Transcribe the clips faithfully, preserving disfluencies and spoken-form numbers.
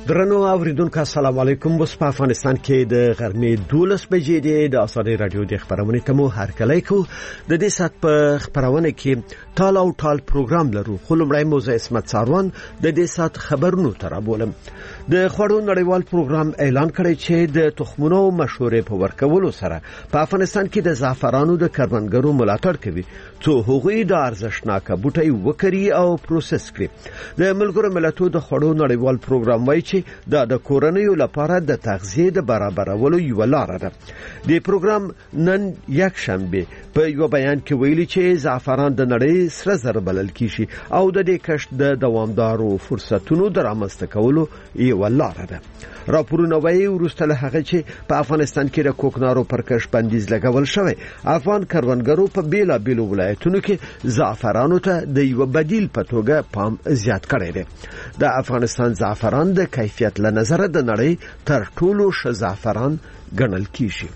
درنو اوریدونکو السلام علیکم. بس په افغانستان کې د غرمې دولس بجې دی. د اسانه رادیو د خبرونه ته مو هر کله کو د دې سات په خبرونه کې ټال او ټال پروګرام لرو. خلمړی موزه اسمت ساروان د دې سات خبرونو ترابولم. د خړو نړیوال پروګرام اعلان کړی چې د تخمونو مشورې په ورکولو سره په افغانستان کې د زعفرانو د کروندګرو ملاتړ کوي څو هغوی د ارزښتناک بوټي وکړي او پروسس کړي. د ملګرو ملتونو د خړو نړیوال پروګرام وايي دا د کورنیو لپاره د تغذیه د برابرولو یو لار ده. د پروګرام نن یک شنبه په یو بیان کې ویلي چې زعفران د نړۍ سره زر بلل کیږي او د دې کښت د دوامدارو فرصتونو د رامنځته کولو یو لار ده. راپورونه وايي ورسته له هغه چې په افغانستان کې د کوکنارو پر کښت بندیز لګول شوی، افغان کروندګرو په بیلا بیلو ولایتونو کې زعفرانو ته د یو بدیل په توګه پام زیات کړی دی. د افغانستان زعفران د کیفیت له نظره د نړۍ تر ټولو ښه زعفران ګڼل کیږي.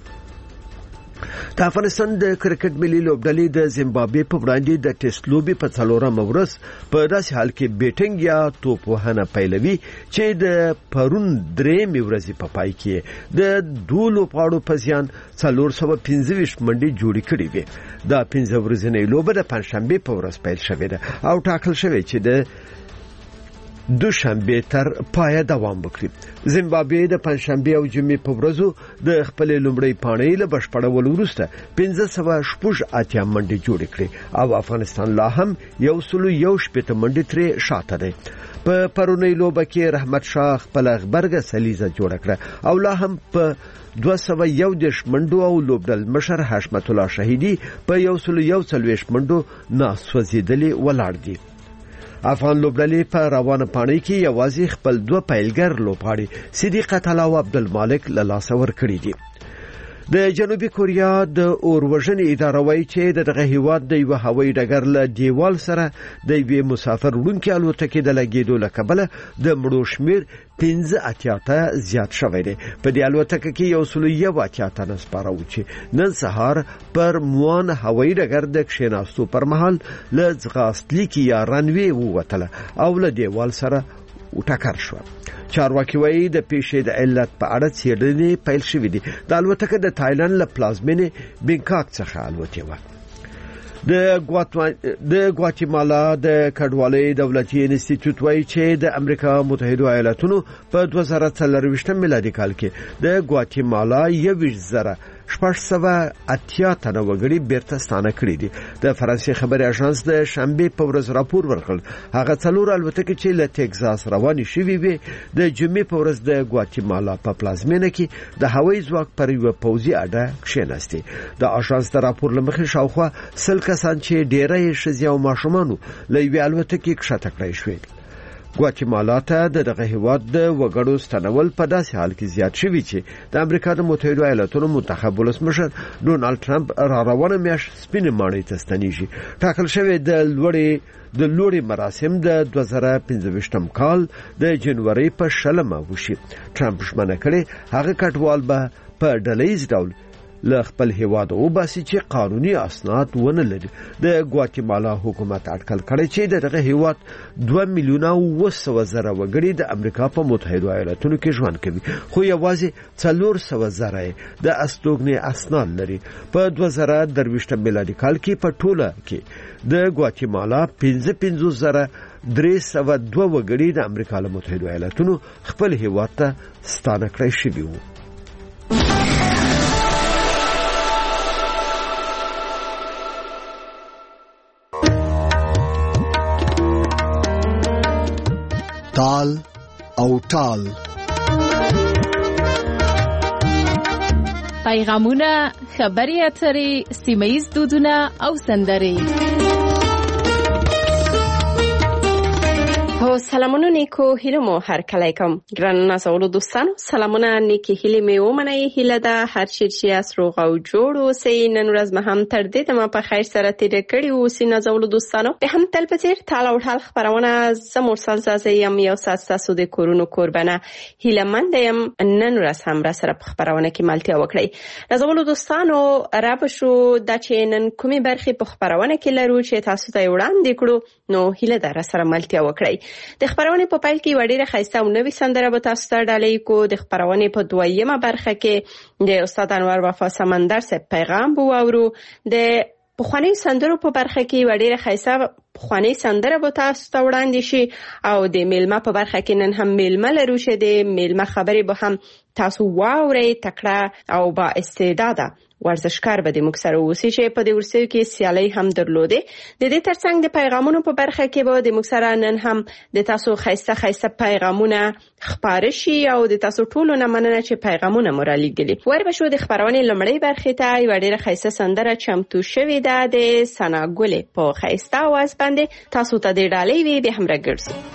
د افغانستان د کرکټ ملي لوبډلې د زیمبابوې په وړاندې د ټیسټ لوبې په څلورمه ورځ په داسې حال کې بیټینګ یا توپ وهنه پیلوي چې د پرون درېمې ورځې په پای کې د دوه لوبغاړو په زیان څلور سوه پنځه ویشت منډې جوړې کړې وې. دا پنځه ورځنۍ لوبه د پنځشنبې په ورځ پیل شوې ده او ټاکل شوی چې د دوشنبه تر پای دوام وکړي. زیمبابوې د پنځشنبه او جمعې په ورځو د خپل لومړی پاڼې له بشپړول وروسته پنځه سوه شپږ اتیا منډې جوړې کړې او افغانستان لا هم یو سلو یو شپېته منډې ترې شاته دی. په پرونی لوبه کې رحمت شاه خپل غبرګه سلیزه جوړه کړه او لا هم په دوه سوه یو دېرش منډو او لوبډل مشر حشمت الله شهیدي په یو سلو یو څلوېښت منډو ناسوځېدلې ولاړ دي. افغان لوبډلې په روانه پاڼې کې یوازې خپل دوه پیلګر لوبغاړي صدیق تعالی او عبدالمالک له لاسه ورکړي دي. د جنوبي کوریا د اوروژنې اداره وايي چې دغه هیواد د یو هوایي ډګر له دیوال سره د یو مسافر وړونکي الوتکې د لګیدو له کبله د مړو شمیر پنځه اتیا ته زیات شوی دی. په دې الوتکه کې یو سلو یو اتیا تنه سپاره و چې نن سهار پر موان هوایي ډګر د کښېناستو پر مهال له ځغاستلیکې یا رنوی ووتله او له دیوال سره وټکر شو. چارواکي وايي د پیښې د علت په اړه څېړنې پیل شوې دي. د الوتکه د تایلند له پلازمینې بینکاک څخه الوتې وه. د د ګواتیمالا د کډوالۍ دولتي انسټیټیوټ وايي چې د امریکا متحده ایالاتونو په دوه زره څلرویشتم میلادي کال کې د ګواتیمالا یویشت زره شپږ سوه اتیا تنه وګړي بیرته ستانه کړي دي. د فرانسې خبري اژانس د شنبه په ورځ راپور ورکړ هغه څلور الوتکې چې له ټکزاس روانې شوې وي د جمعې په ورځ د ګواتیمالا په پلازمینه کې د هوایي ځواک پر یو پوځي اډه کښېناستې. د اژانس د راپور له مخې شاوخوا سل کسان چې ډېری یې ښځې او ماشومانو له یوې الوتکې کښته کړای شوې. ګواتیمالا ته دغه هیواد د وګړو ستنول په داسې حال کې زیات شوی چې د امریکا د متحده ایالاتونو منتخب ولسمشر ډونالد ټرمپ را روانه میاشت سپینې ماڼۍ ته ستنیږي. ټاکل شوی د لوړې د لوړې مراسم د دوه زره پنځه ویشتم کال د جنوري په شلمه وشي. ټرمپ ژمنه کړې هغه کډوال به په ډلهییز ډول له خپل هیواد وباسي چې قانوني اسناد ونه لري. د ګواتیمالا حکومت اټکل کړی چې دغه هیواد دوه میلیونه اوه سوه زره وګړي د امریکا په متحده ایالاتونو کې ژوند کوي، خو یوازې څلور سوه زره د استوګنې اسناد لري. په دوه زره درویشتم میلادي کال کې په ټوله کې د ګواتیمالا پنځه پنځوس زره درې سوه دوه وګړي د امریکا له متحده ایالاتونو خپل هیواد ته ستانه کړی شوي وو. تال او ټال پیغامونه، خبري اترې، سیمه‌ییز دودونه او سندرې. هو سلامونه نیکو هیله مو هر کله کوم ګران نازولو دوستانو، سلامونه نیکی هیله مې ومنئ. هیله ده هر چیرې یاست روغ او جوړ اوسئ. نن ورځ مې هم تر دې دمه په خیر سره تېره کړې اوسئ نازولو دوستانو. د هم تل په څېر تال او ټال خپرونه زه مرسل زازه یم، یو ساعت ستاسو د کورونو کوربنه هیلهمنده یم. نن ورځ هم راسره په خپرونه کې ملتیا وکړئ. نازولو دوستانو، رابه شو دا چې نن کومې برخې په خپرونه کې لرو چې تاسو ته یې وړاندې کړو، نو هیله ده راسره ملتیا وکړئ. د خبرونې په پیل کې یو ډېره ښایسته او نوې سندره به تاسو ته ډالۍ کو. د خبرونې په دویمه برخه کې د استاد انور وفا سمندر صاحب پیغام به واورو. د پخواني سندرو په برخه کې یو ډېره ښایسته پخواني سندره به تاسو ته وړاندې شي او د میلمه په برخه کې نن هم میلمه لرو چې د میلمه خبرې به هم تاسو واورئ. تکړه او با استعداده ورزشکار به د موږ سره اوسي چې په دې ورسیو کې سیالۍ هم درلودې. د دې ترڅنګ د پیغامونو په برخه کې به د موږ سره نن هم د تاسو ښایسته ښایسته پیغامونه خپاره شي او د تاسو ټولو نه مننه چې پیغامونه مو رالیږلي. ور به شو د خبرونې لومړۍ برخې ته یوه ډېره ښایسته سندره چمتو شوې ده د ثنا ګلې په ښایسته اواز باندې. تاسو ته د ډالۍ وي به هم راګرځو.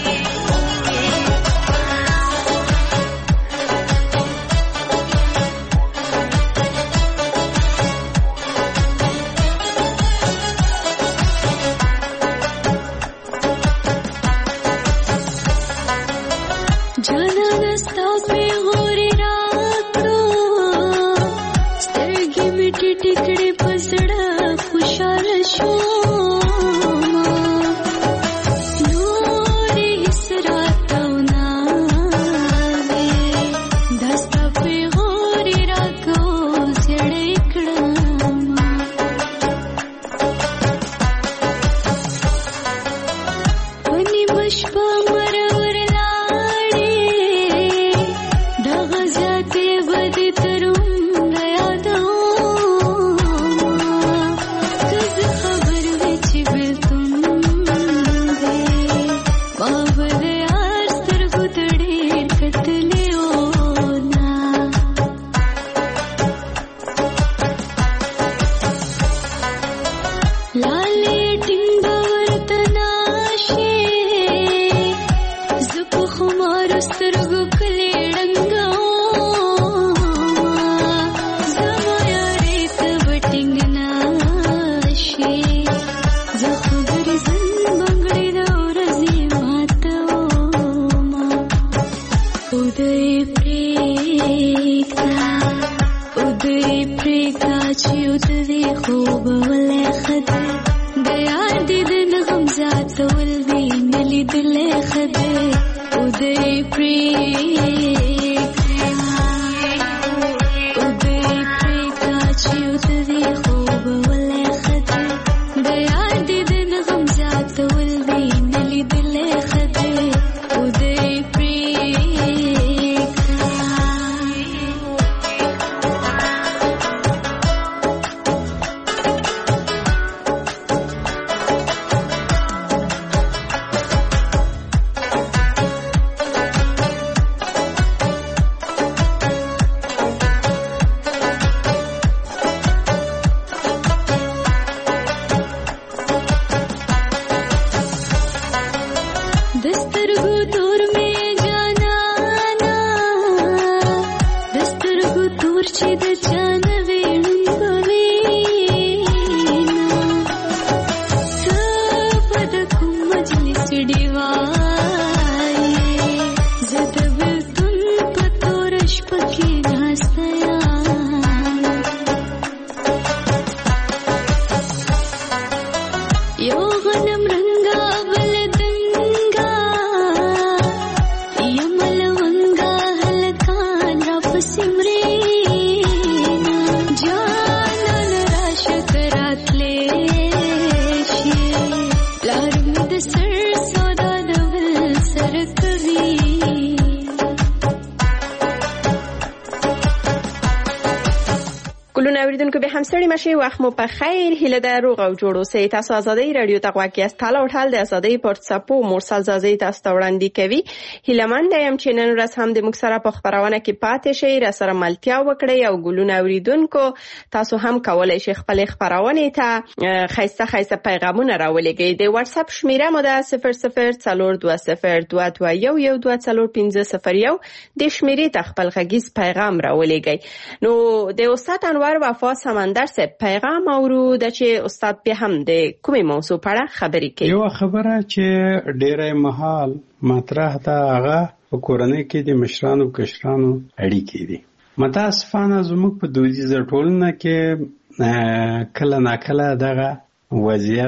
همسړي مشي وخت مو په خیر. هیله ده روغ او جوړ اوسئ. تاسو آزادۍ رادیو ته غواړئ یاست. تاله او ټال د آزادۍ پورتساپو مرسل زازي تاسو ته وړاندې کوي. هیلهمند یم چې نن ورځ هم د موږ سره په خبرونه کې پاتې شئ، را سره ملتیا وکړئ او ګلونه اوریدونکو تاسو هم کولای شئ خپل خبرونه ته خیسته خیسته پیغامونه راولېږئ. د واتس اپ شمیره مو ده صفر صفر څلور دوه صفر دوه دوه یو یو دوه څلور پنځه صفر یو. د شمیرې ته خپل غږیز پیغام راولېږئ. نو د استاد انور وفا سمندر صاحب پیغام اورو د چې استاد به هم د کومې موضوع په اړه خبرې کوي. یو خبره چې ډېرې محال مطرح ده هغه په کورنۍ کې د مشرانو کشرانو اړیکې دي. متاسفانه زموږ په دودیزه ټولنه کې کله ناکله دغه وضعیت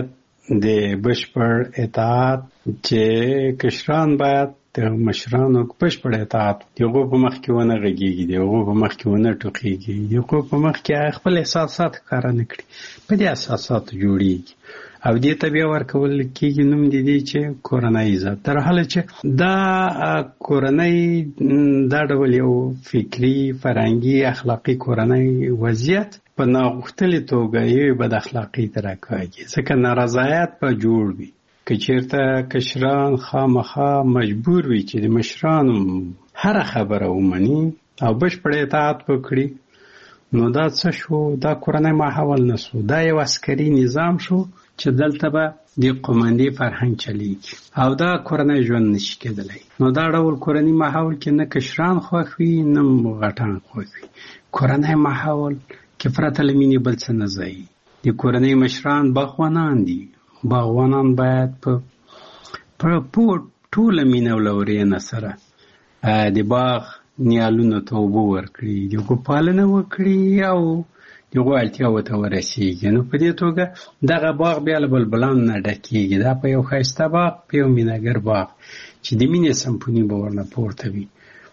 د بشپړ اطاعت چې کشران باید د مشرانو بشپړ اطاعت دغه په مخ کې ونه غږیږي دغه په مخ کې ونه ټوکېږي دغه په مخ کې خپل احساسات ښکاره نه کړي په دې اساسات جوړیږي او دې ته بیا ورکول کېږي نوم د دې چې کورنۍ عزت تر حاله چې دا کورنۍ دا ډول یو فکري فرهنګي اخلاقي کورنۍ وضعیت په ناغوښتلې توګه یو بد اخلاقي ته راکاږي ځکه نارضایت به جوړ وي که چېرته کشران خامخا مجبور وي چې د مشرانو هره خبره ومني او بشپړ اطاعت وکړي نو دا څه شو دا کورنۍ ماحول نه شو دا یو عسکري نظام شو چې دلته به د قومندې فرهنګ چلیږي او دا کورنۍ ژوند نشي کېدلی نو دا ډول کورنۍ ماحول کې نه کشران خوښ وي نه غټان خوښ وي کورنۍ ماحول کې پرته له مینې بل څه نه ځایي د کورنۍ مشران باغوانان دي باغوانان باید په ټوله مینه او لورینه سره د باغ نیالونو ته اوبه ورکړي د هغو پالنه وکړي او د هغو اړتیاوو ته ورسېږي نو په دې توګه دغه باغ بیا له بلبلانو نه ډکېږي دا په یو ښایسته باغ په یو مینهګر باغ چې د مینې سمفوني به ورنه پورته وي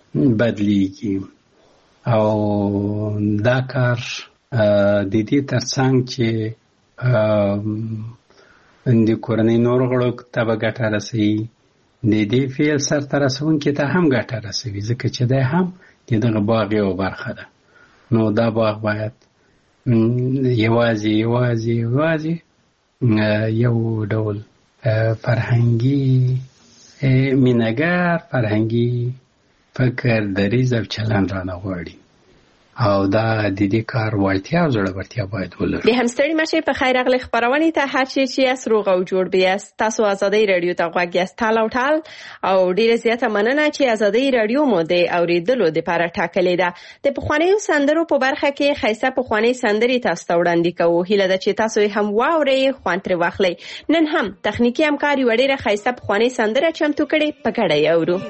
بدلیږي او دا کار د دې ترڅنګ چې د کورنۍ نور غړو ته به ګټه رسوي د دې فعل سرته رسونکي ته هم ګټه رسوي ځکه چې دی هم د دغه باغ یوه برخه ده نو دا باغ باید یوازې یوازې یوازې یو ډول فرهنګي مینهګر فرهنګي فکر دریځ او چلند رانه غواړي او دا د دې کار وړتیا او زړورتیا باید ولرو د همستړي مشه په خیر اغلی خبرونه ته هر چی چې اس روغ او جوړ بیاست تاسو ازادي رادیو ته غواګیاست تال او ټال او ډیره زیاته مننه چې ازادي رادیو مو د اوریدلو لپاره ټاکلې ده د پخوانیو سندرو په برخه کې خیسه پخوانی سندري تاسو ته وړاندې کوو هیله ده چې تاسو هم واورئ خوان تر واخلئ نن هم تخنیکی همکاري وړيره خیسه پخوانی سندره چمتو کړي پکړی اورو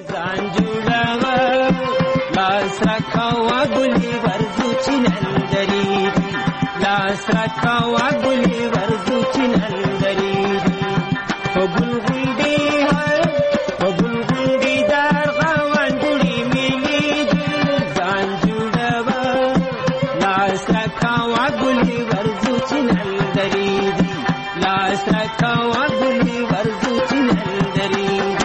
لاسرکوا گلی ورزو چنندری لاسرکوا گلی ورزو چنندری فبلغندی ہے فبلغندی در غواندی میلی زان جوڑوا لاسرکوا گلی ورزو چنندری لاسرکوا گلی ورزو چنندری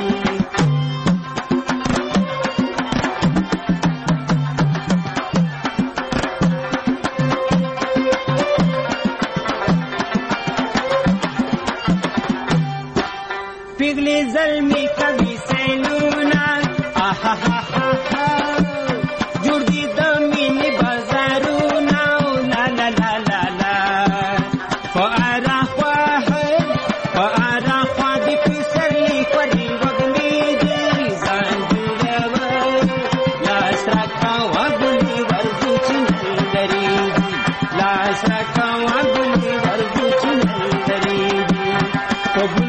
पिघले जलमी कभी सैलूना आहा हा हा हा जुड़ी दमीनी बाजारूना ला ला ला ला ला फआरा ख्वा है फआरा ख्वा दी पिसरली करी वगनी दी जान जुड़वा लासरा खावा गुली वर्जू चिंदरी लासरा खावा गुली वर्जू चिंदरी कबूल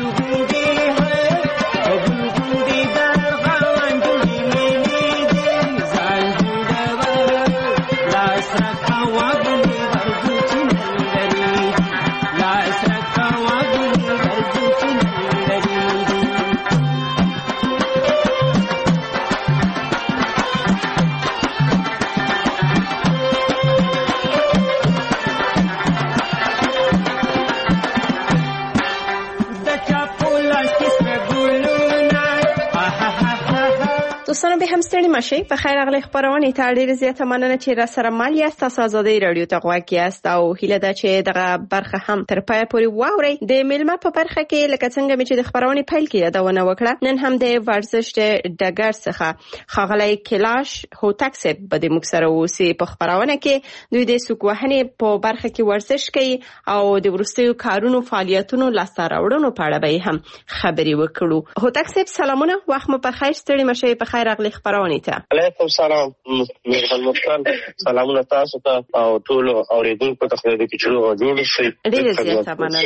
دوستانو به همستړي مشه په خیر اغلی خبرونه ته ډیره زیاته مننه چې را سره مال یاست تاسو ازادي رادیو ته غواړئ یاست او هیله ده چې دغه برخه هم تر پای پورې واورئ د میلمه په برخه کې لکه څنګه چې د خبرونه پیل کې یادونه وکړه نن هم د ورزش د ډګر څخه خاغلی کلاش هوتک سه بده موږ سره اوسې په خبرونه کې دوی د سوکوهنې په برخه کې ورزش کوي او د ورستیو کارونو فعالیتونو لاسته راوړنو په اړه به هم خبري وکړو هوتک سه سلامونه وخت مو په خیر ستړي مشه په خیر اغلی خبرونه ته علیکم سلام مهربان مختار سلامونه تاسو ته او ټول اوریدونکو ته خدای دې چې جوړ شي ډیره زیاته مننه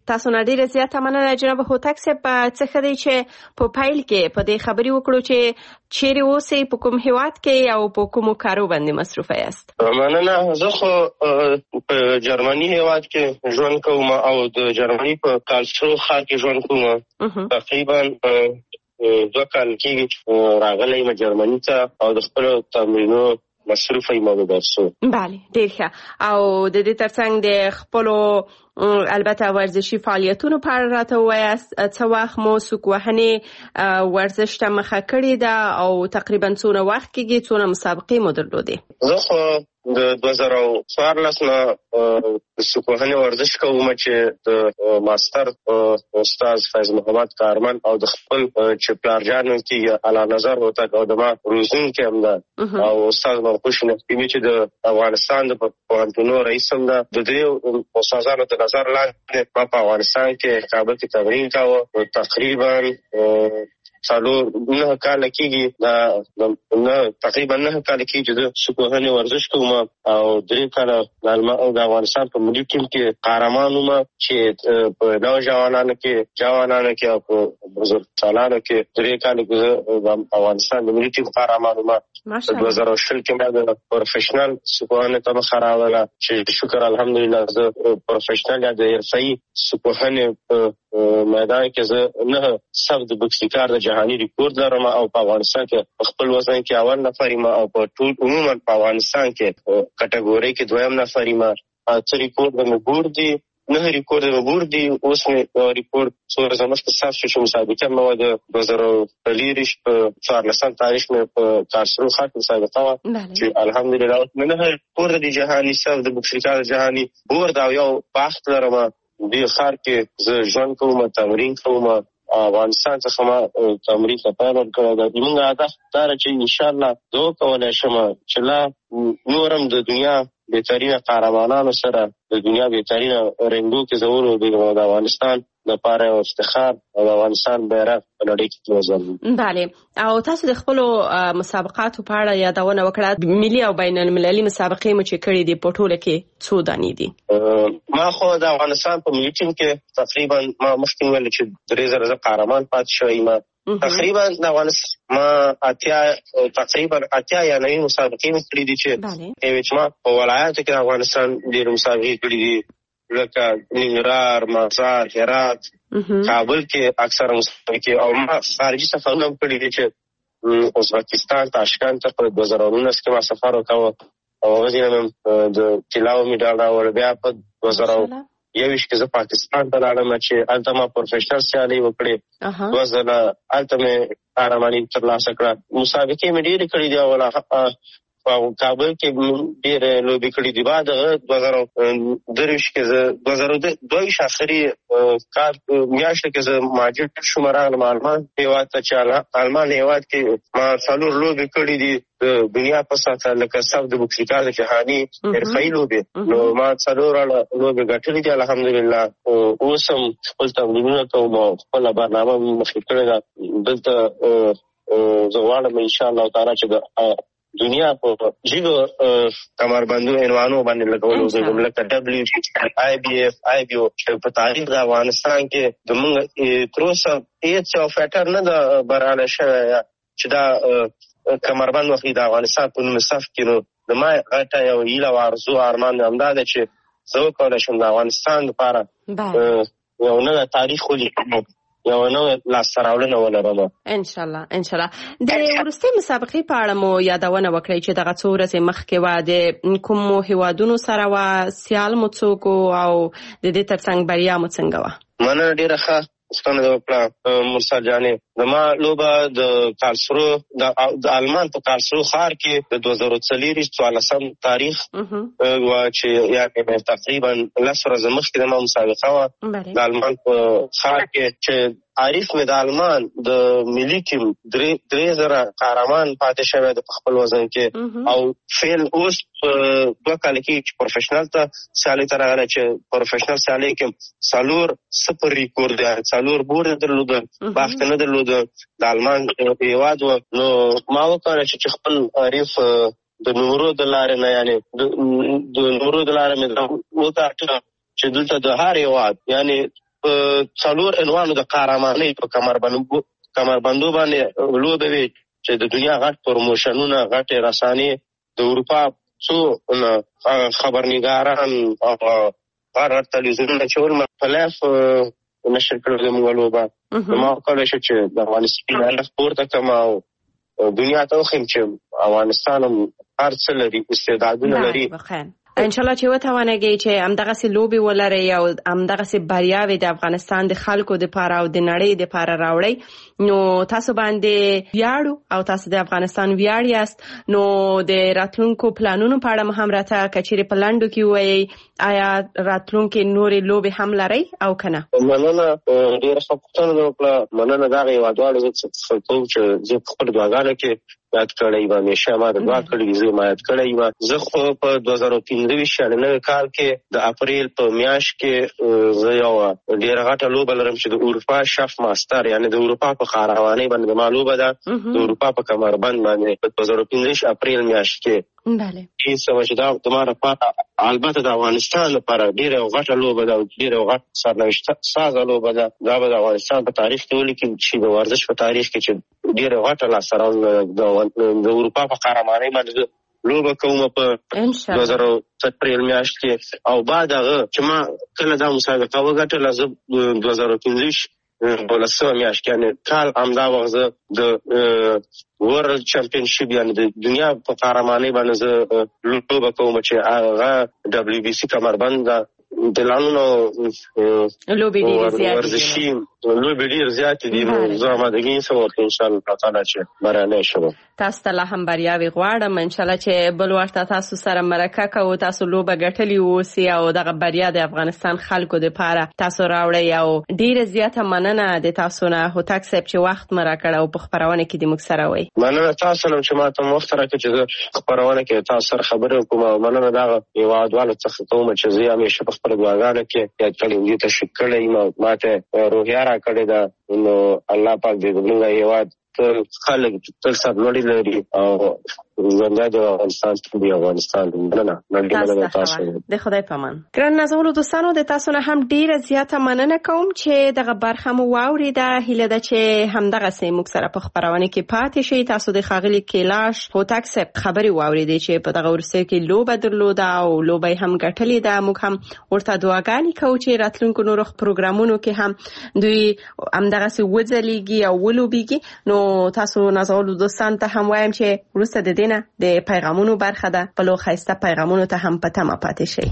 تاسو نه ډیره زیاته مننه جناب هوتک صاحب. څه ښه دی چې په پیل کې په دې خبرې وکړو چې چیرې اوسئ، په کوم هیواد کې او په کومو کارو باندې مصروفه یاست؟ مننه. زه خو په جرمني هیواد کې ژوند کوم او د جرمني په کالسرو ښار کې ژوند کوم. تقریبا دوه کال کېږي چې راغلی یم جرمني ته او د خپلو تمرینونو مصروفه یم د درسو. بله، ډېر ښه. او د دې ترڅنګ د خپلو البته ورزشي فعالیتونو په اړه راته ووایاست. څه وخت مو سوک وهنې ورزش ته مخه کړې ده او تقریبا څونه وخت کېږي، څونه مسابقې مو درلودې؟ زه خو د دوه زره څوارلس نه د سوک وهنې ورزش کوم چې د ماستر استاد فیض محمد کارمن او د خپل چې پلارجان کېږي اعلی نظر هوتک او د ما روزونکی هم ده او استاد منقوش نقیبي چې د افغانستان د پوهنتونو رئیس هم ده. د دې استادانو د نظر لاندې ما په افغانستان کې کابل کې تمرین کاوه. تقریبا څلور نه کاله کېږي دا نه تقریبا نه کاله کېږي چې د سوک وهنې ورزش کوم او درې کاله د افغانستان په ملي ټیم کې قهرمان وم چې په نوجوانانو کې جوانانو کې او په بزرګسالانو کې درې کاله د افغانستان د ملي ټیم قهرمان وم. په دوه زره شل کې ما د پروفیشنل سوک وهنې ته مخه راوړله چې شکر الحمدلله زه پروفیشنل یا د حرفه‌ایي سوک وهنې په میدان کې زه نه سب د بوکسیکار د جهاني ریکورډ لرم او په افغانستان کې په خپل وزن کې اول نفر یم او په ټول عموما په افغانستان کې کټګوري کې دویم نفر یم. څه ریکورډ مې ګور دي، نه ریکورډ مې ګور دي. اوس مې ریکورډ څو ورځې مخکې ثبت شو چې مسابقه مې وه د دوه زره څلېرویشت په څوارلسم تاریخ مې په کارسرو ښار کې مسابقه وه چې الحمدلله اوس مې نه ریکورډ د جهاني سب د بوکسیکار د جهاني ګور ده او یو بخت لرم. دې ښار کې زه ژوند کوم، تمرین کوم. افغانستان څخه ما تمرین ته پیل ورکړی ده. زموږ هدف دا ده چې انشاءالله زه وکولی شم چې لا نورم د دنیا بهترینه قهرمانانو سره د دنیا بهترینه رنګو کې زه ولوبېږم او د افغانستان لپاره یو افتخار او د افغانستان بیرغ په نړۍ کې وځلوي. بله. او تاسو د خپلو مسابقاتو په اړه یادونه وکړه. ملي او بین المللي مسابقې مو چې کړې دي په ټوله کې څو دانې دي؟ ما خو د افغانستان په ملي ټیم کې تقریبا ما مخکې وویل چې درې زره زه قهرمان پاتې شوی یم. تقریبا د افغانستان ما اتیا تقریبا اتیا یا نوي مسابقې مې کړې دي چې یوې چې ما په ولایاتو کې د افغانستان ډېرې مسابقې کړې دي لکه ننګرهار، مزار، هرات، کابل کې اکثره مسابقې او ما خارجي سفرونه هم کړي دي چې ازبکستان، تاشکند ته په دوه زره نولس کې ما سفر وکړ او هغه ځای د طلاوو مډال راوړ. بیا په دوه زره یوویشت کې زه پاکستان ته لاړم چې هلته ما پروفیشنل سیالۍ وکړې. دوه ځله هلته مې قهرماني ترلاسه کړه. مسابقې مې ډېرې کړي دي او په کابل کې ډېرې لوبې کړي دي. بعد هغه دوه زره درویشت کې زه دوه زره دوه ویشت آخري کال میاشت کې زه مهاجر شوم راغلم آلمان هېواد ته چې آلمان هېواد کې ما څلور لوبې کړي دي د دنیا په سطحه لکه سب د بوکسیکار د جهاني حرفه‌ایي لوبې. نو ما څلور لوبې ګټلې دي الحمدلله. اوس هم خپل تمرینونه کوم او خپله برنامه مې مخکې کړې ده. دلته زه غواړم انشاءالله تعالی چې د دنیا په جګو کمربندو عنوانو باندې لګولو زه لکه ډبلیو جي آی بي اف آی بي او چې په تاریخ د افغانستان کې د موږ تر اوسه هېڅ یو فایټر نه ده بریالی شوی چې دا کمربند واخلي د افغانستان په نوم صف کې. نو د ما غټه یو هیله او ارزو ارمان همدا ده چې زه وکولی شم د افغانستان لپاره یو نوی تاریخ ولیکم، یو نوې لاسته راوړنه ولرم انشاءالله. انشاءالله. د وروستۍ مسابقې په اړه مو یادونه وکړئ چې دغه څو ورځې مخکې وه. د کومو هیوادونو سره وه؟ سیال مو څوک او د دې ترڅنګ بریا مو څنګه وه؟ مننه ډېره ښه ستنه د وکړه مرسل جانې. د ما لوبه د کارلسرو د آلمان په کارلسرو ښار کې د دوه زره څلېرویشت څوارلسم تاریخ وه چې یعنې تقریبا لس ورځې مخکې د ما مسابقه وه د آلمان په ښار کې چې عارف مې د آلمان د ملي ټیم درې زره قهرمان پاتې شوی د په خپل وزن کې او فعل اوس دوه کاله کې چې پروفیشنل ته سیالۍ ته راغلی چې پروفیشنل سیالۍ کې څلور صفر ریکورډ دی، څلور بور یې درلوده، بخت نه درلوده. د آلمان هېواد و. نو ما وکړه چې خپل عارف د نمرو د لارې نه یعنې د نمرو د لارې مې وکاټه چې دلته د هر هېواد یعنې څلور عنوانو د قهرمانۍ په کمربندو کمربندو باندې لوبې وي چې د دنیا غټ پروموشنونه غټې رسانې د اروپا څو خبرنګاران او غټ تلویزیونونه چې ول په لایف نشر کړو زموږ لوبه ما وکړی شو چې د افغانستان پورته کړم او دنیا ته وښیم چې افغانستان هم هر څه لري استعدادونه لري. انشاءالله چې وتوانېږي چې همدغسې لوبې ولرئ او همدغسې بریاوې د افغانستان د خلکو دپاره او د نړۍ دپاره راوړئ نو تاسو باندې ویاړو او تاسو د افغانستان ویاړ یاست. نو د راتلونکو پلانونو په اړه مو هم راته که چیرې په لنډو کې ووایئ آیا راتلونکې نورې لوبې هم لرئ او که نه؟ مننه ډېره ښه پوښتنه مې وکړه. مننه د هغه هېوادوالو زه څه کوم چې زه په خپلو دعاګانو کې یاد کړی یم همیشه ما د دعا کړې زه ما یاد کړی یم. زه خو په دوه زره پنځه ویشت یعنې نوي کال کې د اپریل په میاشت کې زه یو ډېره غټه لوبه لرم چې د اروپا شف ماستر یعنې د اروپا په قهرمانۍ باندې زما لوبه ده د اروپا په کمربند باندې په دوه زره پنځه ویشت اپریل میاشت کې. بله هیڅ چې دا زما لپاره البته د افغانستان لپاره ډېره غټه لوبه ده او ډېره غټه سرنوشت سازه لوبه ده. دا به د افغانستان په تاریخ کې ولیکل چې د ورزش په تاریخ کې چې ډېره غټه لاسته راوړنه د اروپا په قهرمانۍ باندې لوبه کوم په دوه زره اپریل میاشت کې. او بعد هغه چې ما کله دا مسابقه وګټله زه دوه زره پنځه ویشت ولسمه میاشت کې یعنې کال همدا وخت زه د ورلد چمپینشپ یعنې د دنیا په قهرمانۍ باندې زه لوبه کوم چې هغه ډبلیو بي سي کمربند ده. د لانونو لوبې ډېرې زیاتې ورزشي لوبې ډېرې زیاتې دي نو زه آمادګي نیسم ورته انشاءالله تعالی چې بریالی شم. تاسو ته لا هم بریاوې غواړم. انشاءالله چې بل وخت تاسو سره مرکه کوو تاسو لوبه ګټلې واوسئ او دغه بریا د افغانستان خلکو دپاره تاسو راوړئ. او ډېره زیاته مننه د تاسو نه هوتک صاحب چې وخت مو راکړ او په خپرونه کې د موږ سره وئ. مننه تاسو نه چې ما ته وخت راکړ چې زه خپرونه کې تاسو سره خبرې وکړم او مننه د هغه هېوادوالو څخه کوم چې زه همیشه په خپلو دعاګانو کې یاد کړی دې تشویق کړی یم ما ته روحیه راکړې ده. نو الله پاک دې زموږ هېواد تل خلک تل سرلوړي لري او ژوندی د افغانستان دی افغانستان مننه مننه تاسو د خدای په امان. ګران نازولو دوستانو د تاسو نه هم ډیره زیاته مننه کوم چې دغه برخه مو واوریده. هیله ده چې همدغسې موږ سره په خپرونه کې پاتې شئ. تاسو د ښاغلي کیلاش هوتک صاحب خبرې واوریدې چې په دغه وروستیو کې لوبه درلوده او لوبه یې هم ګټلې ده. موږ هم ورته دعاګانې کوو چې راتلونکو نورو پروګرامونو کې هم دوی همدغسې وځلیږي او ولوبیږي. نو تاسو نازولو دوستان ته هم وایم چې وروسته د دې نه د پیغامونو برخه ده. بلو ښایسته پیغامونو ته هم په تمه پاتې شئ.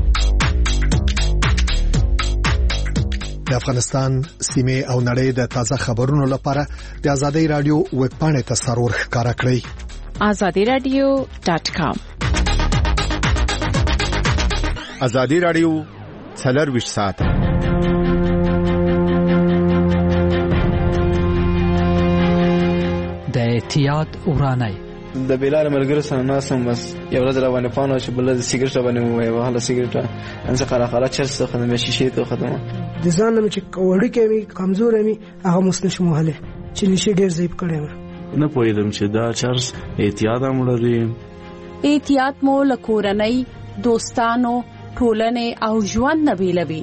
د افغانستان سیمه او نړۍ د تازه خبرونو لپاره د آزادۍ رادیو ویب پاڼې ته سرور ښکارا کړئ آزادی رادیو ډاٹ کام. آزادی رادیو څلرویشت ساعته د احتیاط ورانای د بلار ملګرو سره ناسم بس یو ورځ روانه پانو چې بل د سیګریټ باندې وای وهله سیګریټ ان څه خلا خلا چرس څه خدمه شیشه ته خدمه د ځان مې چې وړي کې کمزور مې هغه مسنش مهله چې نشي ډیر زیب کړم نه پوهیدم چې دا چرس احتیاط هم لري. احتیاط مو لکورنۍ دوستانو ټولنې او ژوند نه بیلوي.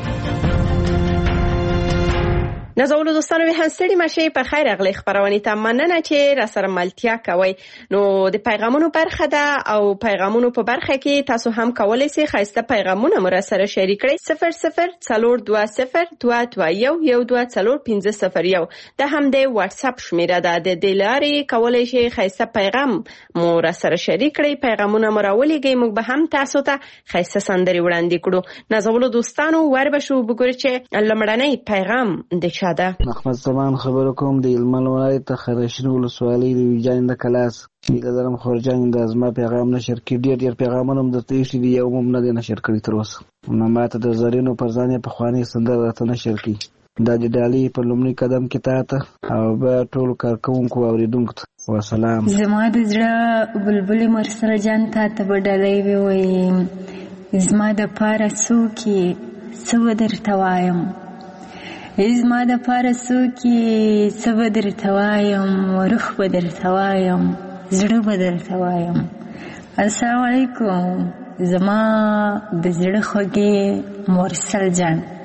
نازولو دوستانو به هستړي مشه په خیر اغلی خبرونه ته مننه چې را سره ملتیا کوي. نو د پیغامونو برخه ده او پیغامونو په برخه کې تاسو هم کولای شئ خاصه پیغامونه مر سره شریک کړئ. صفر صفر څلور دوه صفر دوه دوه یو یو دوه څلور پنځه صفر یو د هم د واتس اپ شمیره ده. د دلاري کولای شئ خاصه پیغام مر سره شریک کړئ. پیغامونه مرولېږئ موږ به هم تاسو ته خاصه سندري وړاندې کړو. نازولو دوستانو ور به شو وګورئ چې لمړنۍ پیغام د محمد زمان خبرو کوم د علمان ولایت ته خرشین ولسوالۍ د ویجان د کلاس د درم خورجان د ازما پیغام نشر کړي. ډیر ډیر پیغامونه هم د تېشي دی یو هم نه نشر کړي تر اوسه. نو ماته د زرینو پر ځان په خواني سندره ته نشر کړي. دا د ډالۍ په لومړي قدم کې تاته او به ټول کارکونکو اوریدونکو ته والسلام. زما د زړه بلبل مرسل جان ته ته ډالۍ وی وي زما د پاره سوکي سو درته وایم زما د پارسو کې څه به درته وایم روح به درته وایم زړه به درته وایم. السلام علیکم زما د زړه خوږې مرسل جان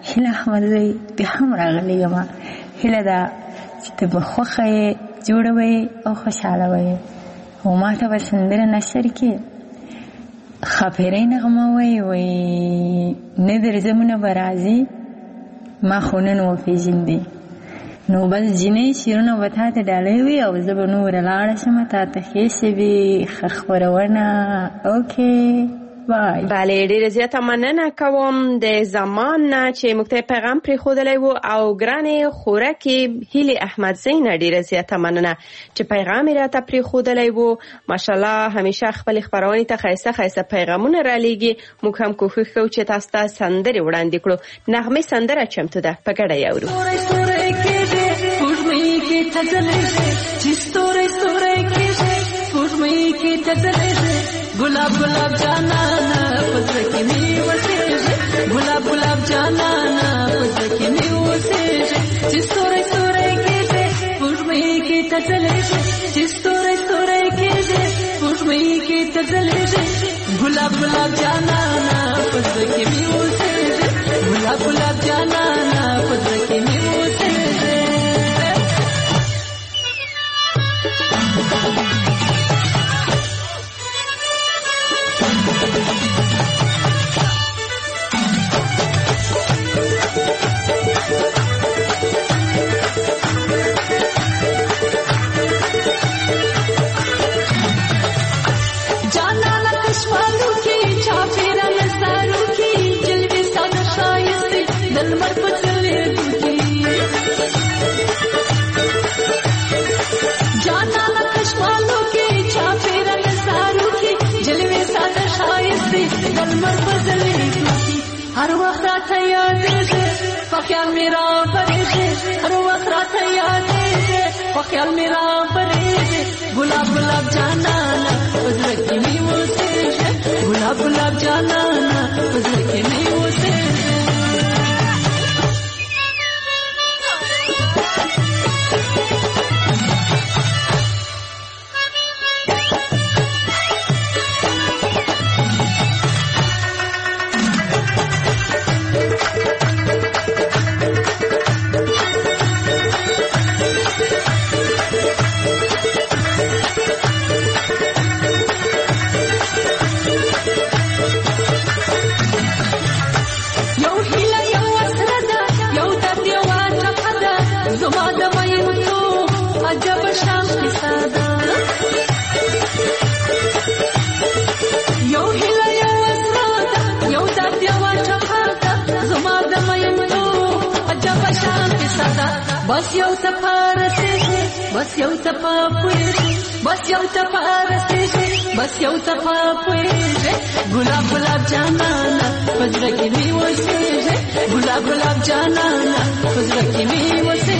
هیله احمدزی بیا هم راغلی یم. هیله دا چې ته به خوښه یې، جوړه وې او خوشحاله وې او ما ته به سندره نشر کې خاپیرۍ نغمه وی وی نه درځمونه به راځي ما خو نن وپېژندې. نو بس جینۍ شعرونه به تا ته ډالۍ وي او زه به نوره لاړه شم تا ته ښې شوي ښه خپرونه. اوکې بای. بله ډیره زیاته مننه کوم د زمان نه چې موږ ته پیغام پرېښودلی و او ګرانې خورکې هیلې احمدزۍ نه ډیره زیاته مننه چې پیغام یې راته پرېښودلی و. ماشاءالله همیشه خپلې خپرونې ته ښایسته ښایسته پیغامونه رالیږي. موږ هم کوښښ کوو چې تاسو ته سندرې وړاندې کړو. نغمې سندره چمتو ده، په ګډه یې اورو. गुलाब गुलाब जाना ना पत्र की नीव से गुलाब गुलाब जाना ना पत्र की नीव से जिस तोरे तोरे के दे पुष्मी की तजले जिस तोरे तोरे के दे पुष्मी की तजले गुलाब गुलाब जाना ना पत्र की नीव से गुलाब गुलाब जाना ना पत्र की नीव से हर वक्त रात याद है ख्याल मेरा परे है हर वक्त रात याद है ख्याल मेरा परे है गुलाब गुलाब जाना ना उजर की नींव से गुलाब गुलाब जाना ना उजर की नींव से बस यौ तफारसे बस यौ तफापुए बस यौ तफारसे बस यौ तफापुए गुलाब गुलाब जाना ना फजर की नींव से गुलाब गुलाब जाना ना फजर की नींव से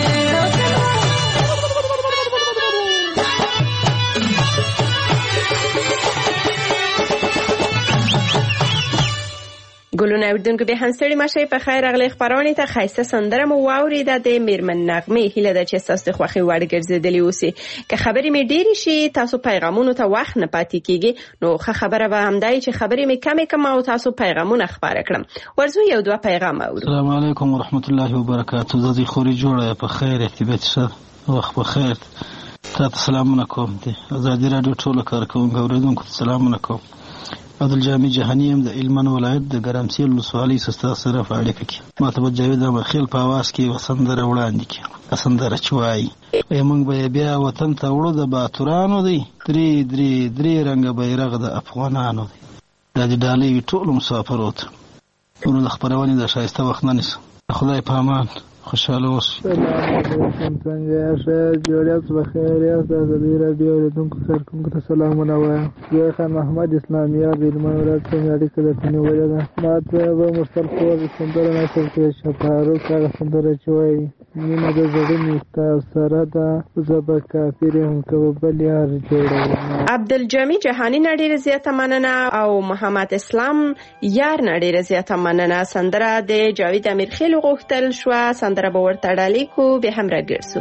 ګلونه اردوونکو به هم ستړي مشئ په خیر راغلی خپرونې ته ښایسته سندره مو واورېده د میرمن نغمې. هیله ده چې ستاسو د خوښې وړ ګرځېدلې اوسي. که خبرې مې ډېرې شي تاسو پیغامونو ته وخت نه پاتې کېږي نو ښه خبره به همدا وي چې خبرې مې کمې کړم او تاسو پیغامونه خپاره کړم. ورځو یو دوه پیغام اورو. السلام علیکم ورحمت الله وبرکاتو. زه دې خوري جوړه په خیر احتیاط شه وخت په خیر. تاسو سلامونه کوم دي ازادي رادیو ټول کارکونکو اوریدونکو سلامونه کوم. عبدالجامع جهانی هم د هلمند ولایت د ګرمسیر ولسوالۍ ستا سره په اړیکه کې ما ته به جاوید احمدخیل په اواز کې یوه سندره وړاندې کړي. سندره چې وایي موږ به بیا وطن ته وړو د باتورانو دی درې درې درې رنګه بیرغ د افغانانو دی. دا د ډالۍ وي ټولو مسافرو ته. نو د خپرونې د ښایسته وخت نه نیسم. خدای په امان خوشحاله اوسئ. سلام څنګه یاست؟ جوړیاست بخیر یاست؟ ازادي راډیو اوریدونکو کارکونکو ته سلامونه وایم. زه خان محمد اسلامیار د هلمند ولایت څخه اړیکه درته نیولې ده. ما ته به مرسل خور سندره نشر کړې شفاروق هغه سندره چې وایي مینه د زړه ستا سره ده زه به کافر یم که به بل یار جوړوم. عبدالجامع جهانی نه ډېره زیاته مننه او محمد اسلام یار نه ډېره زیاته مننه. سندره د جاوید امیرخیل غوښتل شوه. سندره به ورته ډالۍ کو به هم راګرځو.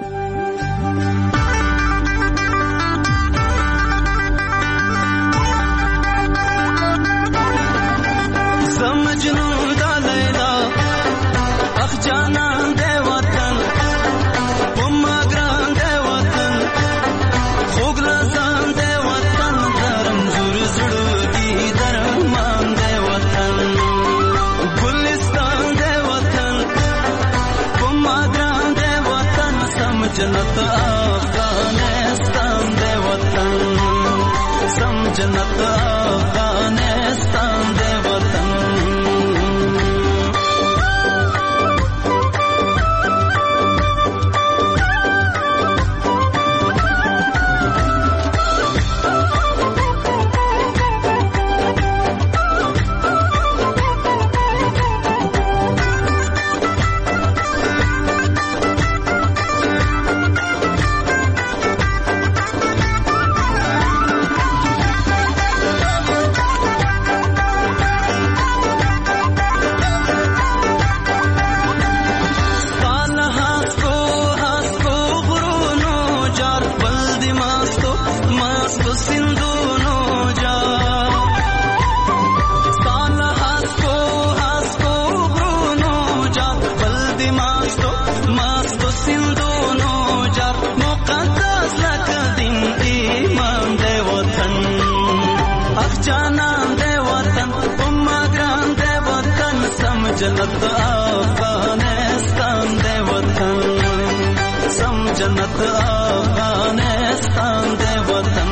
زه مجنون د لیلا جنت افغانستان دی وطن سم جنت افغانستان دی وطن جنت افغانستان دی وطن سم جنت افغانستان دی وطن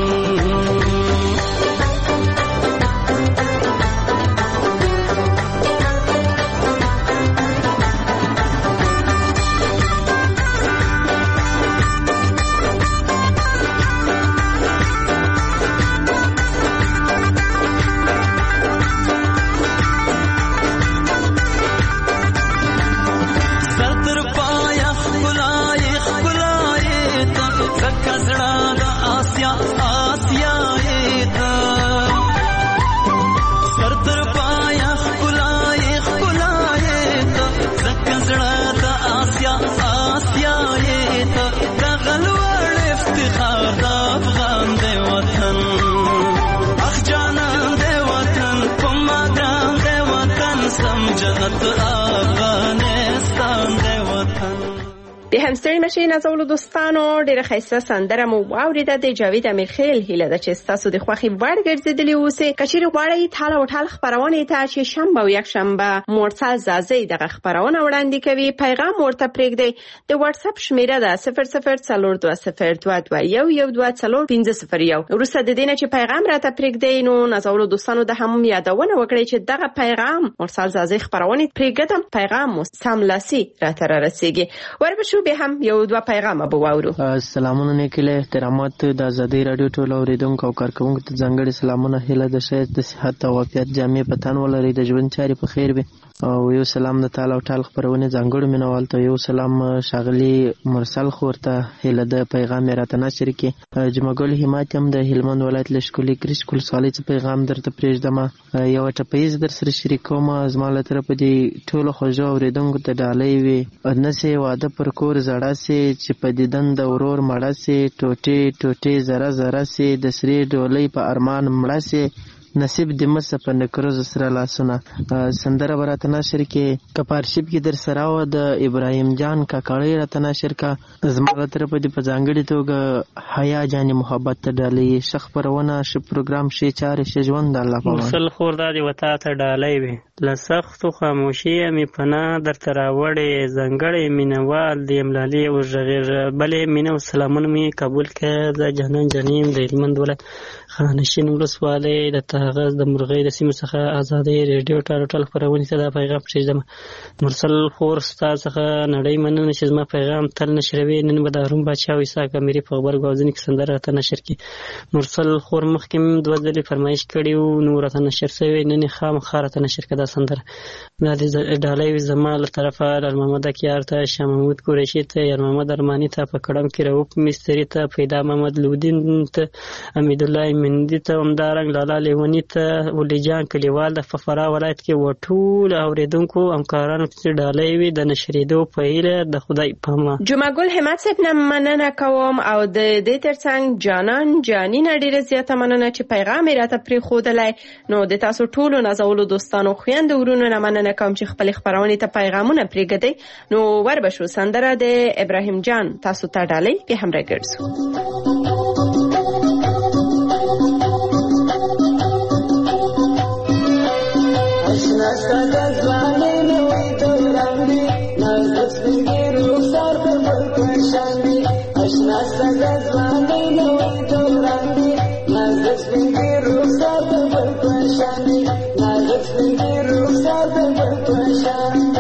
د همستړي مشي نازولو دوستانو ډیره ښایسته سندره مو واورېده د جاوید امیرخیل هیله ده چې ستاسو د خوښې وړ ګرځېدلي اوسئ که چیرې غواړئ ټال او ټال خپرونې ته چې شنبه او یکشنبه مرسل زازۍ دغه خپرونه وړاندې کوي پیغام ورته پرېږدئ د واتساپ شمیره ده صفر صفر څلور دوه صفر دوه دوه یو یو دوه څلور پنځه صفر یو وروسته د دې نه چې پیغام راته پرېږدئ نو نازولو دوستانو د هم یادونه وکړئ چې دغه پیغام مرسل زازۍ خپرونې پرېږدم پیغام مو سملاسي راته رارسېږي وربشو به هم یو دوه پیغام به واورو. سلامونه نیکله احترامات د ازادي رادیو ټول اوریدونکو او کارکونکو ته ځانګړي سلامونه هیله د شایست د صحت او عافیت جامع پتان ولري د ژوند چاري په خیر وي او یو سلام د تعالی او ټال خبرونه ځانګړو مینوال ته یو سلام شاغلی مرسل خورته هیله د پیغام راته نشر کې جمعګل همت هم د هلمند ولایت لشکولي کریش کول سالي پیغام درته پرېږدم یو ټپیز در سره شریکوم زماله تر په دې ټول خوځو اوریدونکو ته ډالۍ وي نسې واده پر کور زړه سي چې په دیدن د ورور مړه سي ټوټي ټوټي زره زره سي د سری ډولۍ په ارمان مړه سي نصیب د مس په نکروز سره لاسونه سندره براته نشر کې کپارشپ کې در سره و د ابراهیم جان کاکړی راته نشر کا زموږ تر په دې په ځانګړي توګه حیا جان محبت ډالۍ شخ پرونه ش پروګرام شي چار ش ژوند الله په مرسل خور د وتا ته ډالۍ وي لسختو خاموشي می پنا در تر وړې زنګړې مینوال د املالي او غیر بلې مینو سلامونه می قبول کړه د جنان جنیم د هلمند ولایت خانشین ولسوالۍ د تاغز د مرغۍ د سیمې څخه آزادۍ ریډیو ټال ټال خبرونه ته دا پیغام پرېږدم مرسل خور ستا څخه نړۍ مننه چې زما پیغام تل نشروي نن به د روم بچا او اسحاق اميري په خبر غوځنی کې سندره ته نشر کی مرسل خور مخکې دوه ځلې فرمایش کړي او نور ته نشر شوی نن خام خاره ته نشر کړه سندره دا د ډالۍ زما له طرفه د محمد کیار ته شاه محمود قریشي ته یا محمد ارمانی ته په کډم کې راوپ مستری ته پیدا محمد لودین ته امید الله مندي ته همدارنګ لالا لیونی ته ولي جان کلیوال د ففرا ولایت کې وټول اوریدونکو همکارانو ته ډالۍ وي د نشریدو په هیله د خدای پامه جمعه ګل همت صاحب نه مننه کوم او د دې ترڅنګ جانان جانین ډیره زیاته مننه چې پیغام راته پرې خودلای نو د تاسو ټولو نازولو دوستانو خويند ورونو نه مننه کوم چې خپل خبرونه ته پیغامونه پرېږدي نو وربشو سندره د ابراهیم جان تاسو ته ډالۍ به هم راګرځو ناستا د ځوانۍ نوې دوران دی نازک سپین ږیرو سر په بل پرشان ساده ځواني نوی دوران دی نازک سپین دی رخسار د بل په شان دی نازک سپین دی رخسار د بل په شان دی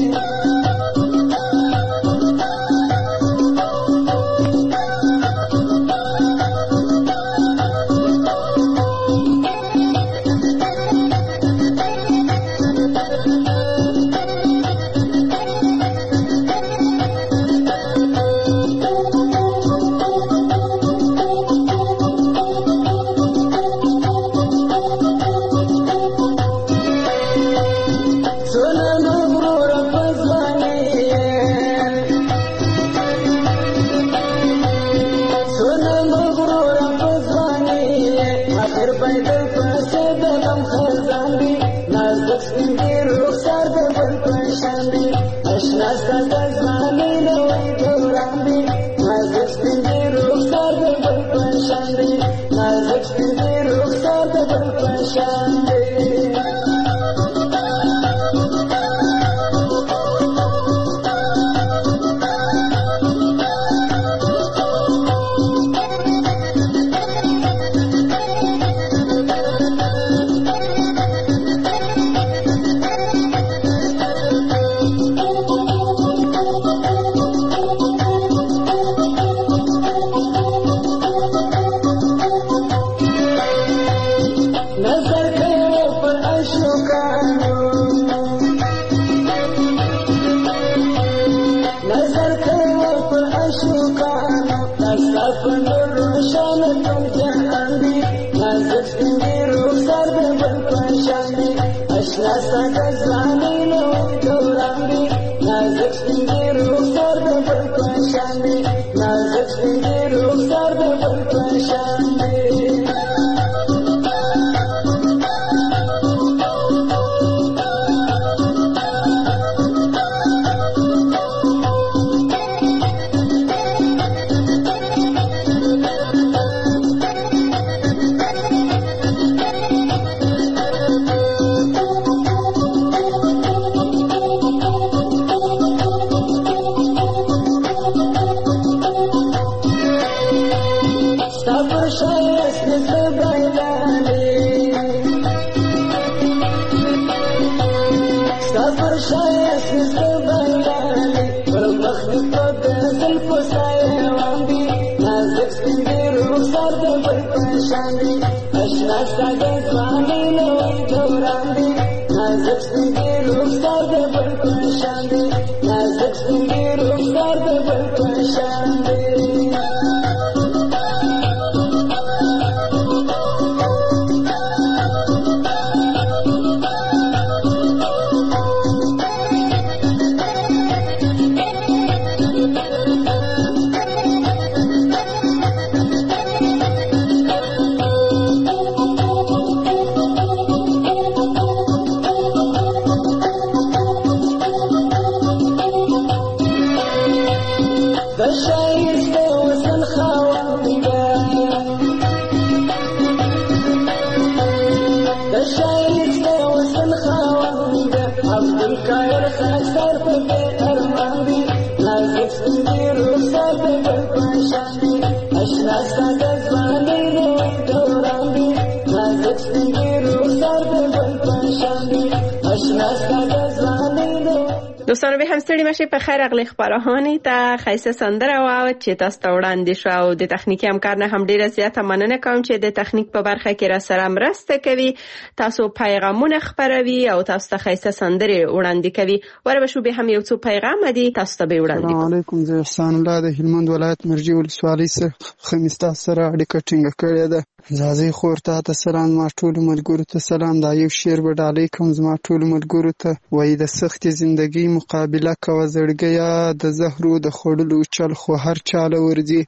دوستانو به هم ستړي مشي په خیر اغلی خبرهانی ته خیسه سندره واو چې تاسو ته وړاندې شو او د تخنیکی همکار نه هم ډیره زیاته مننه کوم چې د تخنیک په برخه کې را سره مرسته کوي تاسو پیغامونه خبروي او تاسو ته خیسه سندره وړاندې کوي ورته شو به هم یو څو پیغام دي تاسو ته به وړاندې کوم. السلام علیکم زه احسان الله د هلمند ولایت مرجی ولسوالۍ سره خمیستا سره اړیکه ټینګه کړې ده. زازي خور ته ته سلام ما ټول ملګرو ته سلام دا یو شعر به علیکم زما ټول ملګرو ته وای د سخت ژوندۍ مقابله کوه زړګیا د زهرو د خړلو چل خو هر چاله ورځي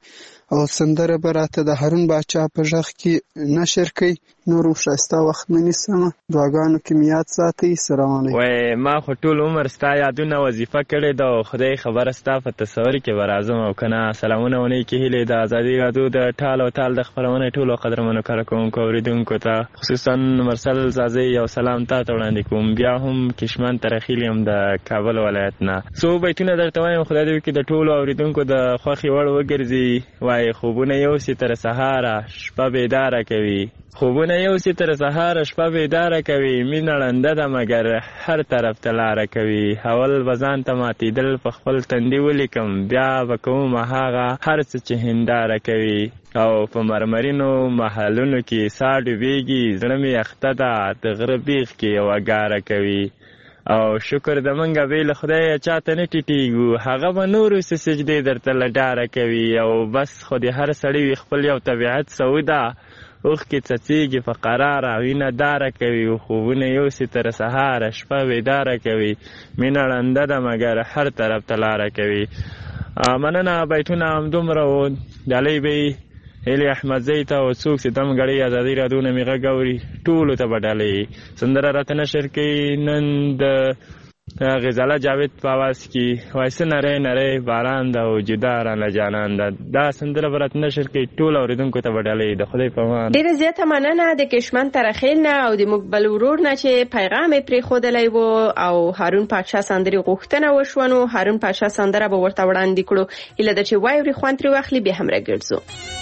او سندره به راته د هارون باچا په غږ کې نشر کړئ. نور هم ښایسته وخت نه نیسم، دعاګانو کې مې یاد ساتئ. سلام علیکم. وای ما خو ټول عمر ستا یادونه وظیفه کړې ده او خدای خبره ستا په تصور کې به راځم او که نه. سلامونه او نیکې هیلې د ازادي راډیو د ټال او تال د خپرونې ټولو قدرمنو کارکوونکو اورېدونکو ته، خصوصا مرسل زازۍ یو سلام تا ته وړاندې کوم. بیا هم کشمن ترخیل یم د کابل ولایت نه. څو بیتونه درته وایم، خدای دې وکړي د ټولو اورېدونکو د خوښې وړ وګرځي. وایي خوبونه یوسي تر سهاره شپه بیداره کوي، خوبونه یوسي تر سهاره شپه بیداره کوي، مینه ړنده ده مګر هر طرف ته لاره کوي. اول به ځان ته ماتېدل په خپل تندي ولیکم، بیا به کوم هغه هر څه چې هنداره کوي. او په مرمرینو محلونو کې سا ډوبېږي، زړه مې اخته ده د غره بیخ کې یوه ګاره کوي. او شکر د منګه بې له خدایه چاته نه ټیټېږو، هغه به نورو څه سجدې درته له ډاره کوي. او بس خو د هر سړي وي خپل یو طبیعت سوده، اوښکې څڅېږي په قراره وینه داره کوي. خوبونه یوسي تر سهاره شپه بیداره کوي، مینه ړنده ده مګر هر طرف ته لاره کوي. مننه. بیتونه همدومره و. ډالۍ به یې هیلې احمدزۍ ته او څوک چې دم ګړۍ ازادي راډیو نه مې غږ اوري ټولو ته به ډالۍ. سندره راته نشر کوي نن د غزاله جاوید په اواز کې، وایي څه نری نری باران ده او جدا رانه جانان ده. دا سندره به راته نشر کوي ټولو اورېدونکو ته به ډالۍ. د خدای په امان. ډېره زیاته مننه د کشمن ترخیل نه او د موږ بل ورور نه چې پیغام یې پرېښودلی و او هارون پاچا سندرې غوښتنه وشوه. نو هارون پاچا سندره به ورته وړاندې کړو. هیله ده چې واوري خوند ترې واخلي. بیا هم راګرځو.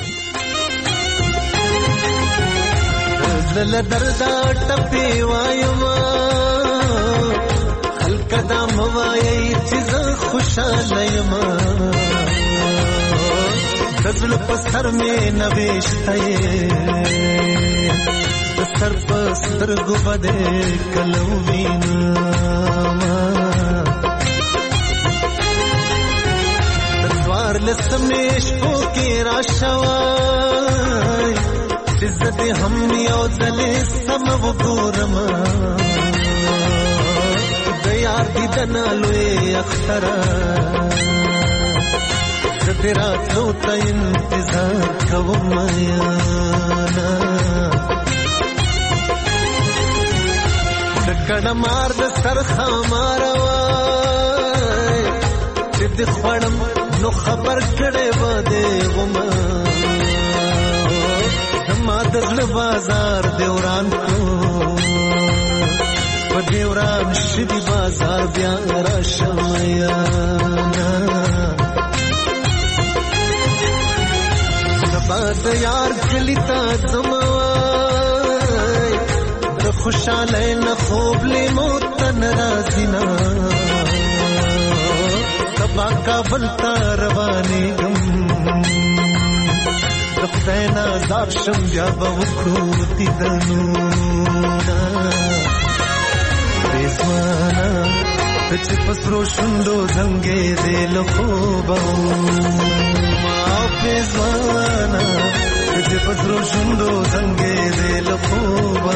زل دردا ټپي وایم خلک دا موایي چې زه خوشاله یم، د زړه په سر مې نوشته یې د سر په سترګو به دې کله ووینم. د څوارلسمې شپو کې راشوی چې زه دې هم یو ځلې سم وګورم، د یار دیدنه لوی اختره زه دې راتلو ته انتظار کوم یاره. د کډه مار د سر خاماره وای چې دې خوړم نو خبر کړې به دې ومه، ما د زړه بازار دیوران کو په دیوران شدي بازار بیا راشم یاره. سبا د یار کلی ته ځم وای د خوشحالۍ نه خوب لیمو تن راځي نه، سبا کابل ته روانېږم د خدای نازار شم بیا به وکړو دیدنونه. رضوانه ته چې په سرو شونډو زنګېدې له خوبه ما رضوانه ته چې په سرو شونډو زنګېدې له خوبه.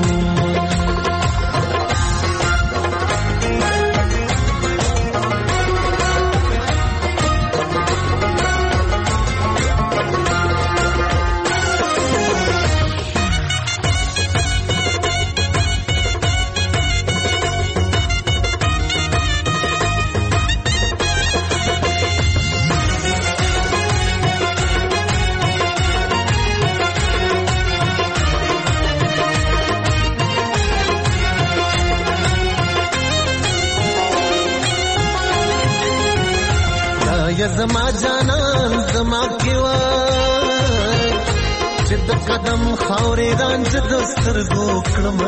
زما جانان زما کیوای چې د قدم خاورې رانج د سترګو کړم،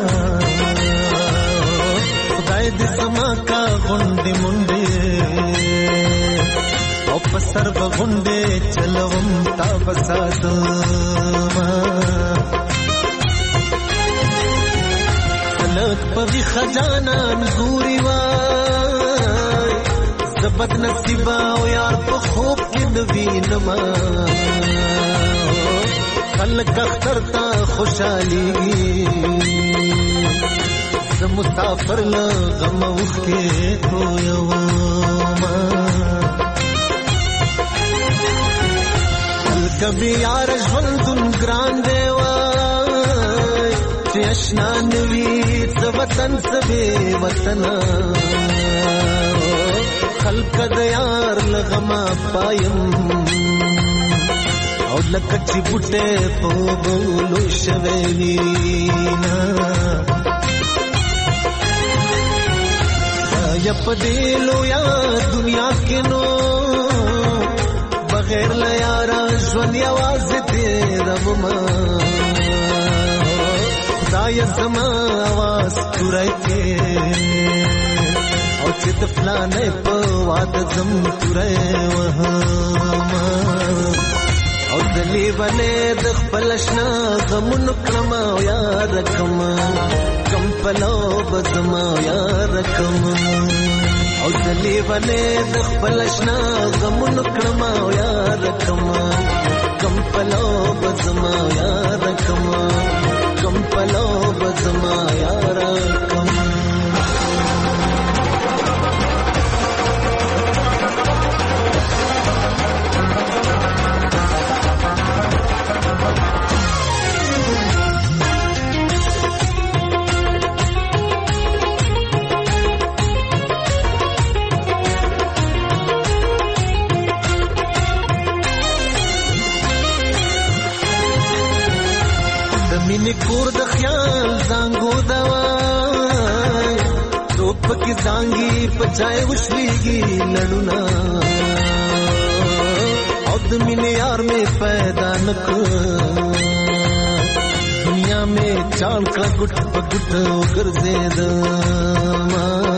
خدای دې زما کا غونډې منډې او په سر به غونډې چلوم تا بساتم. خلک په ویښه جانان ګوري وای زه بد نصیبه او یار په خوب کې نه وینم، خلک اختر ته خوشحالېږي زه مسافر له غمه اوښکې تویوم. خلک کبي یار ژوندون ګران دی وای چې آشنا نوي څه وطن څه بې وطنه خلق د یار لغما پایم او لکه چې بوټه په بولو شوي وینا یا پدیلو یا دنیا کې نو بغیر له یارا ژوند یوازې تیرم ما خدای زما आवाज تورای کې او چې د فلانې په واده زم تورای وهما او دلی ونه د خپل شنا غمون کړم او یاد کم کم پلو بزما یاد کم او دلی ونه د خپل شنا غمون کړم او یاد کم کم پلو بزما یاد کم کم پلو بزما یاد کم مینې کور د خیال زانګو دوای توپ کې زانګي پچای وشلېږي لړونه او د مینې یار مې پیدا نکړ دنیا مې چال کړه ګټ په ګټ وګرځېدم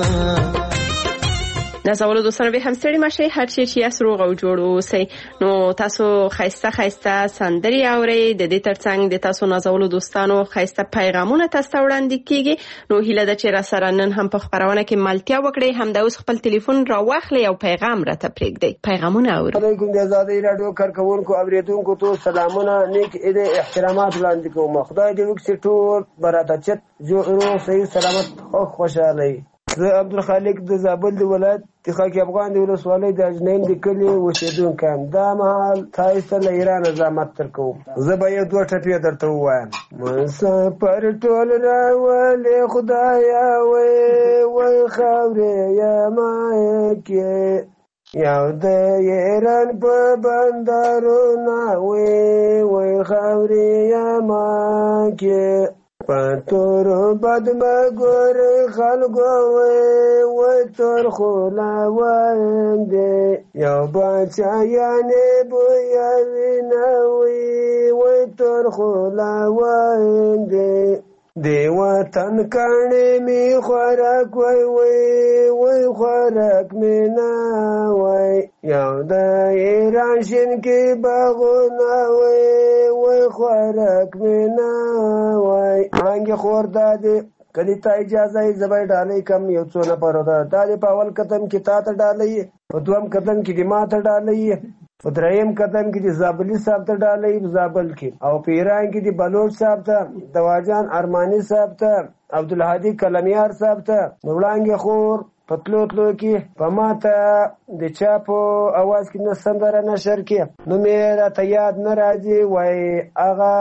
نازولو دوستانو به هم ستړي ماشي هر شي چې اس روغ او جوړ اوسئ نو تاسو خایسته خایسته سندري اورئ د دې ترڅنګ د تاسو نازولو دوستانو خایسته پیغامونه تاسو وړاندې کیږي نو هیله ده چې را سره نن هم په خبرونه کې ملتیا وکړئ هم د اوس خپل ټلیفون را واخلئ او پیغام راته پرېږدئ پیغامونه اورئ علیکم د آزادۍ رادیو کارکونکو اوریدونکو ته سلامونه نیک اید احترامات وړاندې کوم خدای دې وکړي ټول براته چت جوړ صحیح سلامت او خوشاله زه عبدالخالق د زابل د ولایت د خاک افغان د ولسوالۍ د اجنین د کلي اوسېدونکی یم دا مهال تاسو له ایران زحمت درکوم زه به یو دوه ټپې درته ووایم مسافر ټول راولې خدایه وی وی خاورې یما کې یو د ایران په بندرونه وی وی خاورې یما کې پتور بد مګور خلګو وې وې تر خولا وندې یو بچا یانه بویا وینوي وې تر خولا وندې دی وطن کانه می خوراک وای وای وای خوراک می نه وای یو د ایران شین کې باغونه وای وای خوراک می نه وای څنګه خور دادې کله ته اجازه یې زبې ډالې کم یو څو نه پرو دا د په اول قدم کې تا ته ډالې په دویم قدم کې د ما ته ډالې په دریم قدم کې د زابلی صاحب ته ډالې زابل کې او په ایران کې د بلوچ صاحب ته دواجان ارمانی صاحب ته عبدالهادي کلمیار صاحب ته وړانګې خور پتلو تلو کې په ماته د چاپو اواز کې نه سندره نشر کې نو مې راته یاد نه راځي وای هغه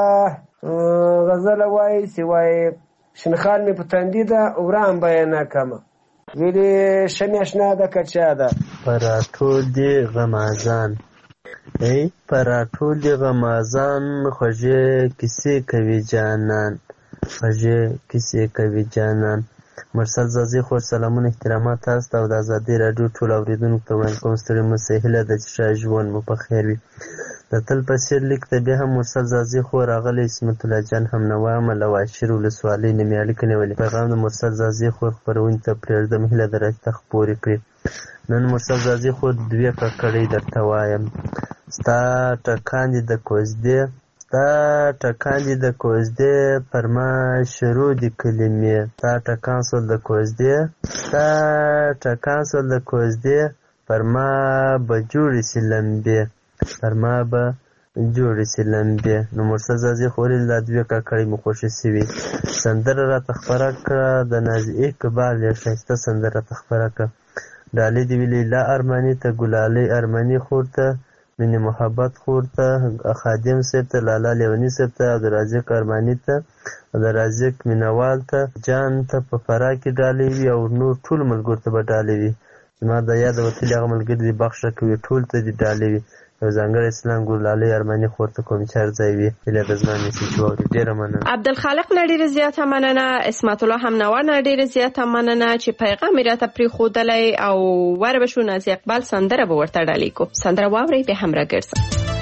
غزل وای سی وای شنخال مې په تندي ده وران بیان کما ویلې شمیاشنا ده کچا ده پراټول دی غمازان ای پراټول دی غمازان خوږه کیسې کوي جانان خوږه کیسې کوي جانان مرسل زازي خو سلامونه احترامات تاسو ته د آزادۍ رادیو ټول اوریدونکو ته وړاندې کوم ستړي مو سهیله د چې ژوند مو په خیر وي د تل په څېر لیک ته بیا هم مرسل زازي خو راغلی اسمت الله جان هم نه وایم له واشر ولسوالۍ نه مې اړیکه نیولې پیغام د مرسل زازي خو خپرونې ته پرېږدم هیله ده چې خپورې کړي نن مرسل زازي خو دوې ککړۍ درته وایم ستا ټکان دي د کوزدې ستا ټکان دي د کوزدې پر ما شروع دي کلمې ستا ټکان سول د کوزدې ستا ټکان سول د کوزدې پر ما به جوړې سي لمبې پر ما به جوړې سي لمبې نو مرسل زازي خو ولې دا دوې ککړۍ مو خوښې سوي سندره راته خپره کړه د نازي اقبال یې ښایسته سندره راته خپره کړه ډالۍ دې ویلې لا ارماني ته ګلالۍ ارماني خور ته مینې محبت خور ته، خادم صاحب ته، لالا لیوني صاحب ته، عبدالرازق ارماني ته، عبدالرازق مینوال ته، جان ته په فراه کې ډالۍ وي او نور ټولو ملګرو ته به ډالۍ وي. زما د یاد وتلي هغه ملګري دي بخښه کوي ټول ته دې ډالۍ وي. یو ځانګړی سلام ګلالۍ ارماني خور ته کوم چې هر ځای وي هیله ده زما میسج واوري. ډېره مننه. عبدالخالق نه ډېره زیاته مننه. اسمت الله همنوا نه ډېره زیاته مننه چې پیغام یې راته پرېښودلی او ور به شو نازي اقبال سندره به ورته ډالۍ کو. سندره واورئ بیا هم راګرځه.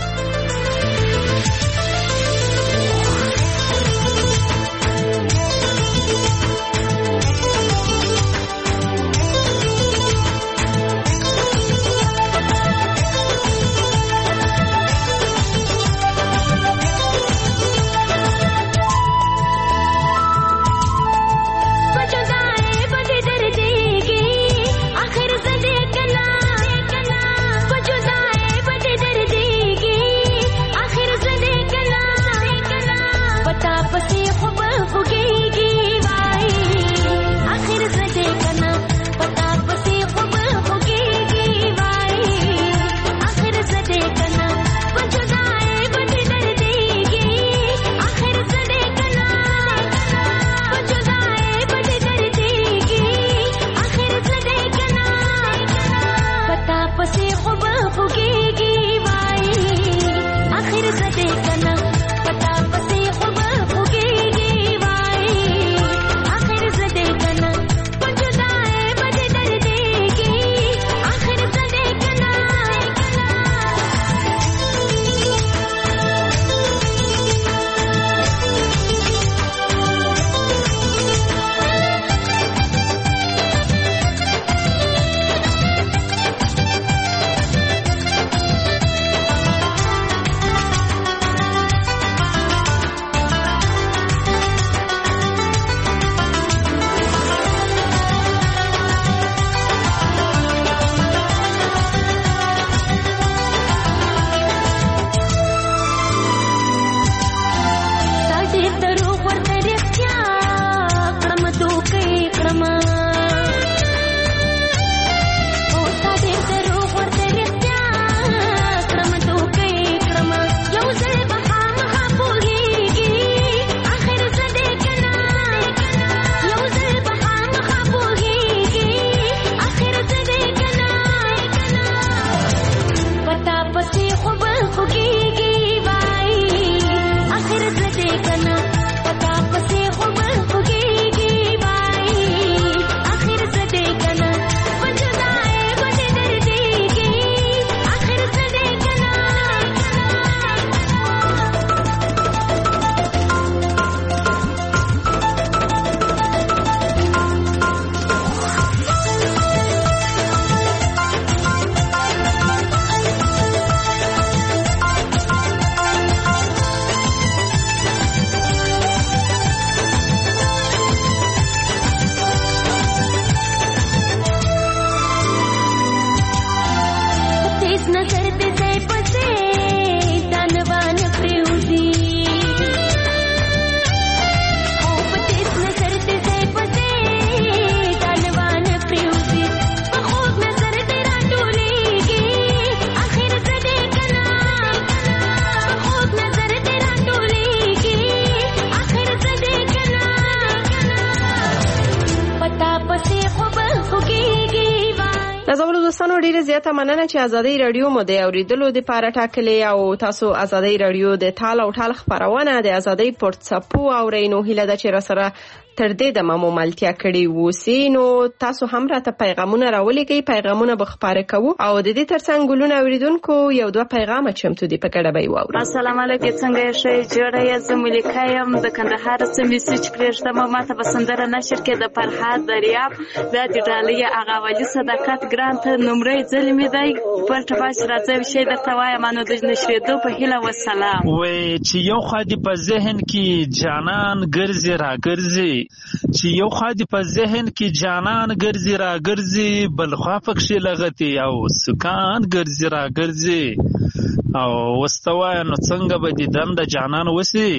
ډیره زیاته مننه چې ازادي رادیو مو د اوریدلو د پاره ټاکلې او تاسو ازادي رادیو د ټال او ټال خبرونه د ازادي پورتسپو او رینو هیله د چې را سره تر دې د مامو ملتیا کړي وسی نو تاسو هم راته پیغامونه راولېږئ پیغامونه به خبره کوو او د دې ترڅنګ ګلونه اوریدونکو یو دوه پیغام چمتو دي په کډه به واورو. السلام علیکم څنګه شې جوړه یې زمولیکا یم د کندهار څخه میسج پرېښتم ما ته بسندره نشر کې د فرحات دریاب د ډالۍ اغا ولی صداقت ګرانت نمرې ځل می دی پر تفاصیل راځي شي د توای مانو د نشریدو په هیله والسلام. وای چې یو خادي په ذهن کې جانان ګرځي را ګرځي چې یو خادي په ذهن کې جانان ګرځي را ګرځي بل خافک شي لغتي او سکان ګرځي را ګرځي او واستوای نو څنګه به دي دند جانان وسی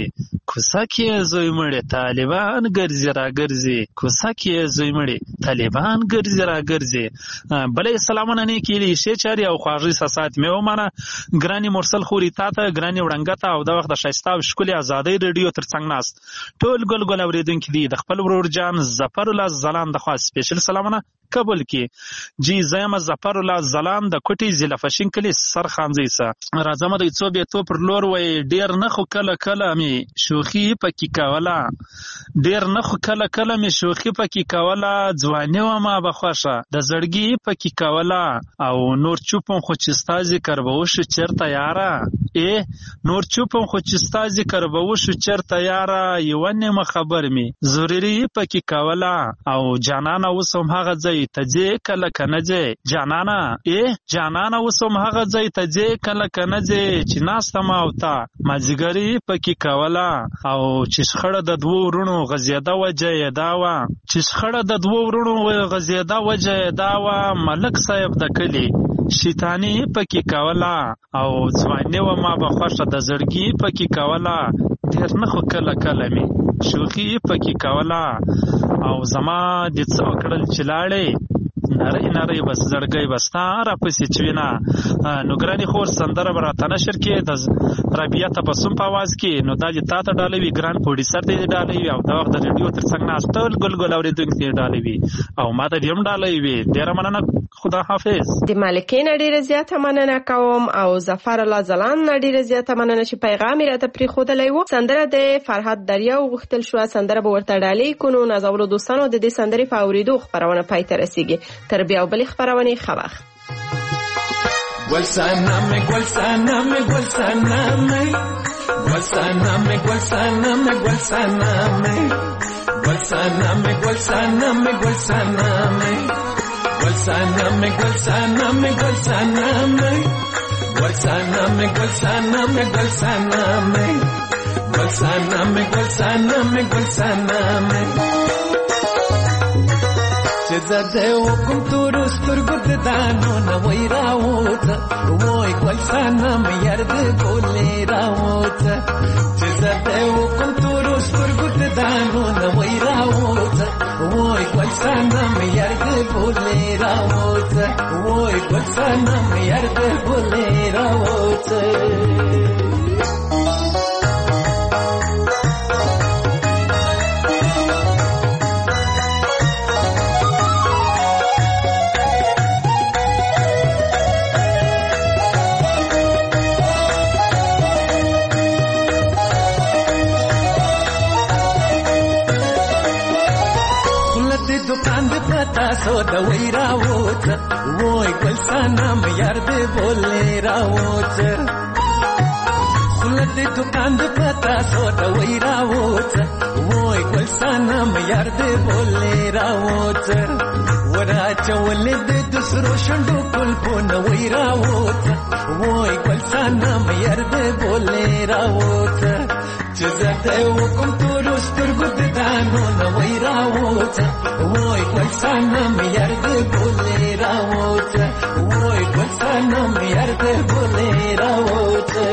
کوڅه کې زوی مړی طالبان ګرځي را ګرځي کوڅه کې زوی مړی طالبان ګرځي را ګرځي. بلې سلامونه نیکې ښې چارې او خواږه احساسات مې ومنه. ګرانې مرسل خوري تا ته، ګرانې وړنګه ته او د وخت د ښایسته او ښکلې ازادۍ رادیو تر څنګ ناست ټول ګل ګل اورېدونکي دي د خپل ورور جان ظفر الله ځلان د خوا سپیشل سلامونه قبول کی. جی زیم ظفر الله ځلان د کوټي ضلع فشین کلی سرخانځي سه راځم د څو به تو پر لور وای ډیر نه خو کله کله می شوخي پکې کوله ډیر نه خو کله کله می شوخي پکې کوله ځواني و ما بخوشه د زړګي پکې کوله او نور چوپم خو چې ستا ذکر به وشو چرته یاره ای نور چوپم خو چې ستا ذکر به وشو چرته یاره یو نیمه خبر می ضروري پکې کوله او جانانه وسم هغه ځای ته ځې کله که نه ځې جانانه ای جانانه وسم هغه ځای ته ځې کله که نه ځې چې ناسته ما او تا مازدیګري پکې کوله او چې شخړه د دوو وروڼو غځېده وجه یې دا وه چې شخړه د دوو وروڼو غځېده وجه یې دا وه ملک صاحب د کلي شیطاني پکې کوله او ځواني و ما به خوښه د زړګي پکې کوله ډېر نه خو کله کله مې شوخي پکې کوله او زما د څه وکړل چې لاړې نری نری بس زړګی بستا را پسې چوینه نو ګرانې خور سندره به راته نشر کې د رابعه تبسم په آواز کې نو دا دې تا ته ډالوي ګران پروډیوسر دې ډالوي او د وخت د ریډیو تر څنګ ناست ټول ګل ګل اورېدونکي دې ډالوي او ما ته دې هم ډالوي. ډېره مننه، خدا حافظ. د مالکې نه ډېره زیاته مننه کوم او ظفر الله ځلان نه ډېره زیاته مننه چې پیغام یې راته پرېښودلی و. سندره د فرهاد دریاو غوښتل شوه، سندره به ورته ډالۍ کړو. نازولو دوستانو د دې سندرې په اورېدو خپرونه پای ته رسېږي. تر بیا بلې خپرونې ښه وخت. گل سنمه گل سنمه گل سنمه گل سنمه گل سنمه گل سنمه گل سنمه گل سنمه گل سنمه گل سنمه گل سنمه گل سنمه گل سنمه گل سنمه گل سنمه گل سنمه گل سنمه گل سنمه چې زده وکم تور سترګو د دانو نه وای راوته وای ګل سنم یار دې بولې راوته چې زده وکم تور سترګو د دانو نه وای راوته وای ګل سنم یار دې بولې راوته وای ګل سنم یار دې بولې راوته. تاسو د وای راوته وای ګل سنم یار دې بولې راوته خلک دې دکان دې پتا سو د وای راوته وای ګل سنم یار دې بولې راوته ورا چولې دې د سرو شندو کول په نو وای راوته وای ګل سنم یار دې بولې راوته چې زه وکم تور سترګو د دانو نو وای راوته وای ګل سنم یار دې بولې راوته وای ګل سنم یار دې بولې راوته.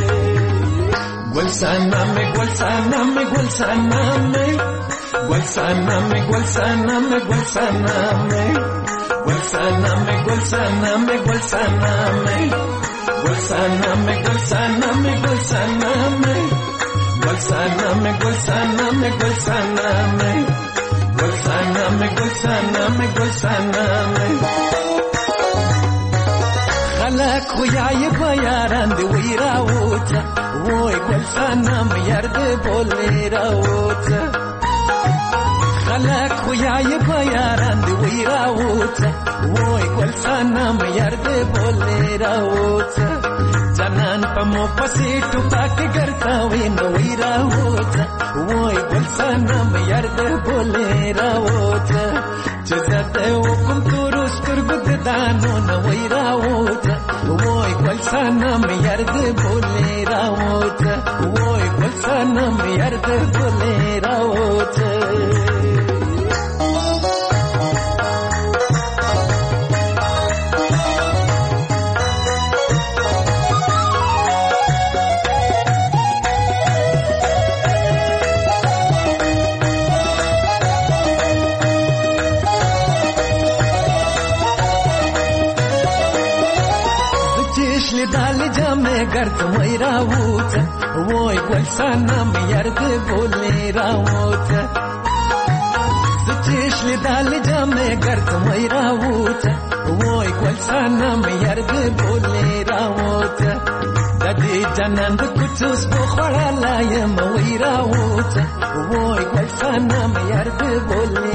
گل سنم گل سنم گل سنم گل سنم گل سنم گل سنم گل سنم گل سنم گل سنم گل سنم گل سنم گل سنم گل سنم گل سنم گل سنم گل سنم گل سنم گل سنم خلک خویای بیاران دی وی راوته وای گل سنم یار دې بولې راوته خلک خویای بیاران دی وی راوته وای گل سنم یار دې بولې راوته جنان په مو پسې ټوپک ګرځا وین وی راوته وای گل سنم یار دې بولې راوته چې زه وکم تور سترګو د دانو نه وی راوته وای گل سنم یار دې بولې راوته وای گل سنم یار دې بولې راوته. لیدل جامې ګرد مې راووته وای ګل صنم یار دې بولې راووته چش لیدل جامې ګرد مې راووته وای ګل صنم یار دې بولې راووته د دې جنان د کوڅوس په خړه لایم وای راووته وای ګل صنم یار دې بولې